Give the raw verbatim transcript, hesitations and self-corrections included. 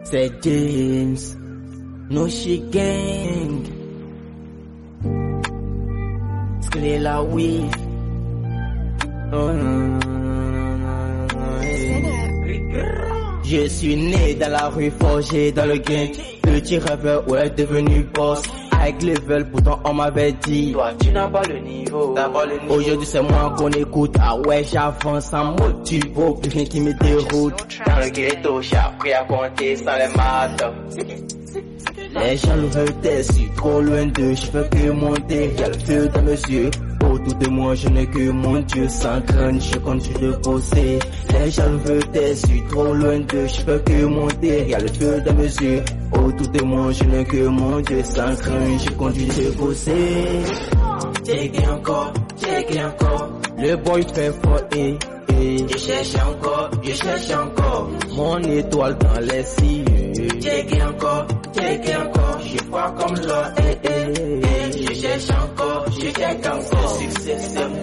C'est James, no she gang. Sclé la oui. Oh, non, non, non, non, je suis né dans la rue, forgé dans le gang. Petit rêveur, ouais, devenu boss. Avec level, pourtant on m'avait dit toi tu n'as pas le niveau, pas le niveau. Aujourd'hui c'est moi qu'on écoute. Ah ouais, j'avance en mode turbo, plus rien qui me déroute. Dans le ghetto, j'ai appris à compter sans les maths. Les gens le veulent déçus, trop loin d'eux, je fais que monter, y'a le feu dans mes yeux. Autour de moi, je n'ai que mon Dieu, sans crainte, je continue de bosser. Les gens le veulent déçus, trop loin d'eux, je fais que monter, y'a le feu dans mes yeux. Autour de moi, je n'ai que mon Dieu, sans crainte, je continue de bosser. Check encore, check encore, le boy fait fort et, et je cherche encore, je cherche encore, mon étoile dans les cieux. Check encore, check encore, je crois comme l'or, eh, eh, eh, je cherche encore, je cherche encore, le succès c'est